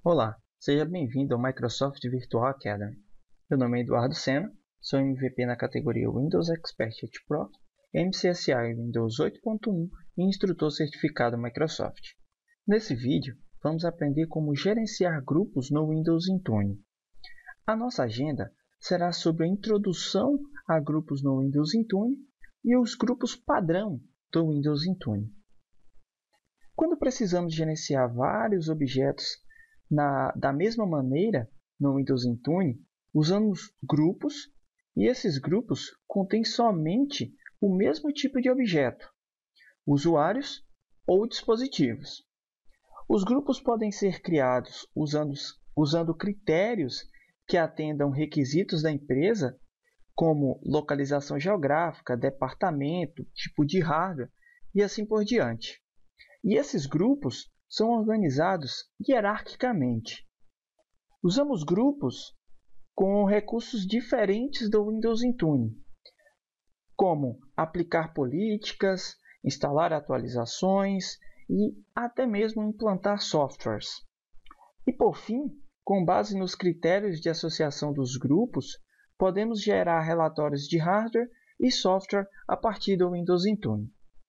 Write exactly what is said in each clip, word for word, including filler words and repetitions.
Olá, seja bem-vindo ao Microsoft Virtual Academy. Meu nome é Eduardo Sena, sou M V P na categoria Windows Expert oito Pro, M C S I Windows oito ponto um e instrutor certificado Microsoft. Nesse vídeo, vamos aprender como gerenciar grupos no Windows Intune. A nossa agenda será sobre a introdução a grupos no Windows Intune e os grupos padrão do Windows Intune. Quando precisamos gerenciar vários objetos na, da mesma maneira no Windows Intune, usamos grupos e esses grupos contêm somente o mesmo tipo de objeto, usuários ou dispositivos. Os grupos podem ser criados usando, usando critérios que atendam requisitos da empresa, como localização geográfica, departamento, tipo de hardware e assim por diante. E esses grupos são organizados hierarquicamente. Usamos grupos com recursos diferentes do Windows Intune, como aplicar políticas, instalar atualizações e até mesmo implantar softwares. E por fim, com base nos critérios de associação dos grupos, podemos gerar relatórios de hardware e software a partir do Windows Intune.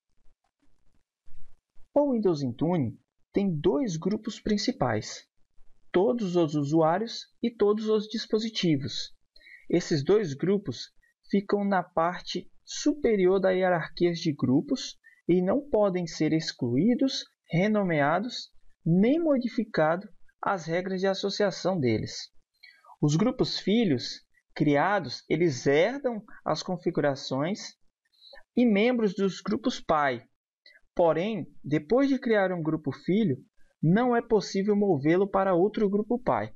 O Windows Intune tem dois grupos principais, todos os usuários e todos os dispositivos. Esses dois grupos ficam na parte superior da hierarquia de grupos e não podem ser excluídos, renomeados, nem modificado as regras de associação deles. Os grupos filhos criados, eles herdam as configurações e membros dos grupos pai. Porém, depois de criar um grupo filho, não é possível movê-lo para outro grupo pai.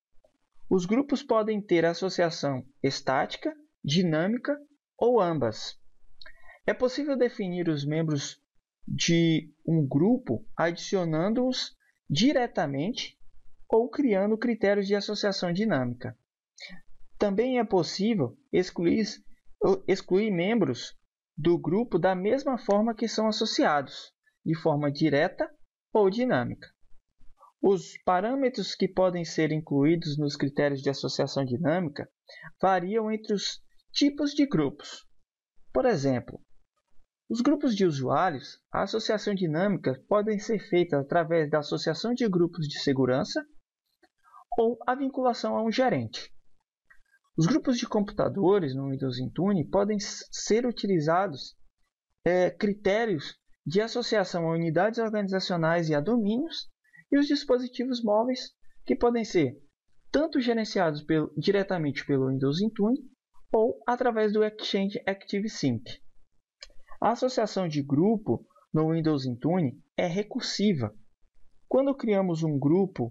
Os grupos podem ter associação estática, dinâmica ou ambas. É possível definir os membros de um grupo adicionando-os diretamente ou criando critérios de associação dinâmica. Também é possível excluir, excluir membros do grupo da mesma forma que são associados, de forma direta ou dinâmica. Os parâmetros que podem ser incluídos nos critérios de associação dinâmica variam entre os tipos de grupos. Por exemplo, os grupos de usuários, a associação dinâmica podem ser feita através da associação de grupos de segurança ou a vinculação a um gerente. Os grupos de computadores no Windows Intune podem ser utilizados é, critérios de associação a unidades organizacionais e a domínios, e os dispositivos móveis, que podem ser tanto gerenciados pelo, diretamente pelo Windows Intune ou através do Exchange ActiveSync. A associação de grupo no Windows Intune é recursiva. Quando criamos um grupo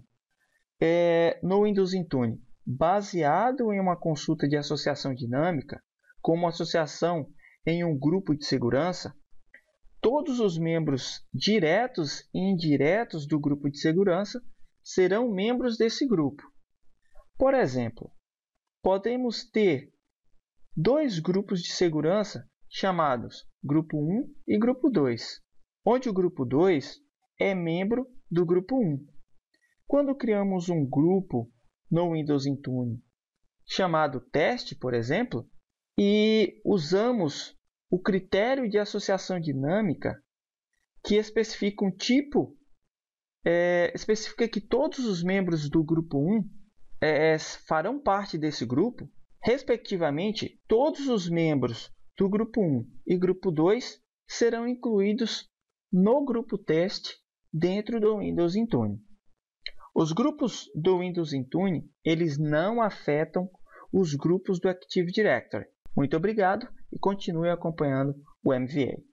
é, no Windows Intune baseado em uma consulta de associação dinâmica, como associação em um grupo de segurança, todos os membros diretos e indiretos do grupo de segurança serão membros desse grupo. Por exemplo, podemos ter dois grupos de segurança chamados Grupo um e Grupo dois, onde o Grupo dois é membro do Grupo um. Quando criamos um grupo no Windows Intune chamado teste, por exemplo, e usamos o critério de associação dinâmica que especifica um tipo, é, especifica que todos os membros do grupo um é, farão parte desse grupo, respectivamente, todos os membros do grupo um e grupo dois serão incluídos no grupo teste dentro do Windows Intune. Os grupos do Windows Intune, eles não afetam os grupos do Active Directory. Muito obrigado e continue acompanhando o M V A.